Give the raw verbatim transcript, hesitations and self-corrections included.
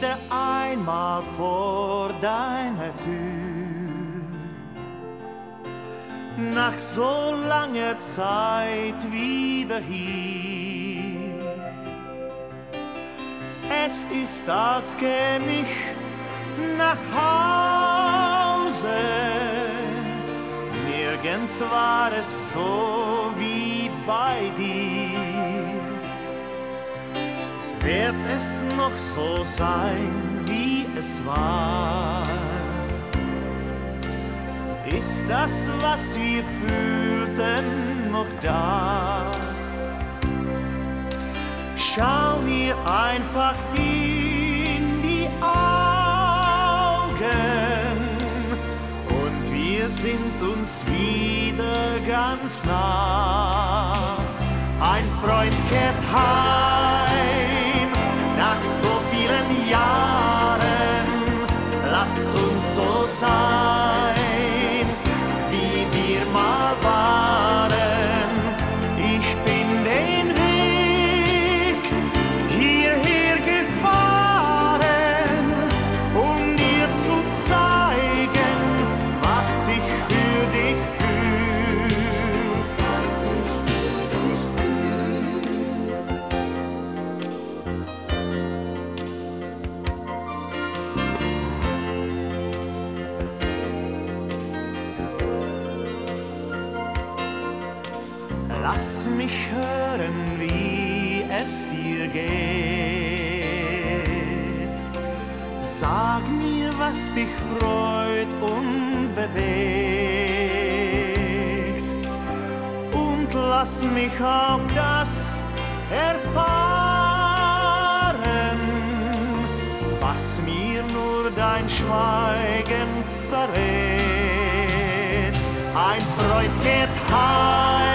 wieder einmal vor deiner Tür. Nach so langer Zeit wieder hier. Es ist, als käm ich nach Hause. Nirgends war es so wie bei dir. Wird es noch so sein, wie es war? Ist das, was wir fühlten, noch da? Schau mir einfach in die Augen und wir sind uns wieder ganz nah. Ein Freund kehrt heim nach so vielen Jahren. Lass uns so sein, wie wir mal waren. Ich bin den Weg hierher gefahren, um dir zu zeigen, was ich für dich fühl. Was ich für dich Lass mich hören, wie es dir geht. Sag mir, was dich freut und bewegt. Und lass mich auch das erfahren, was mir nur dein Schweigen verrät. Ein Freund kehrt heim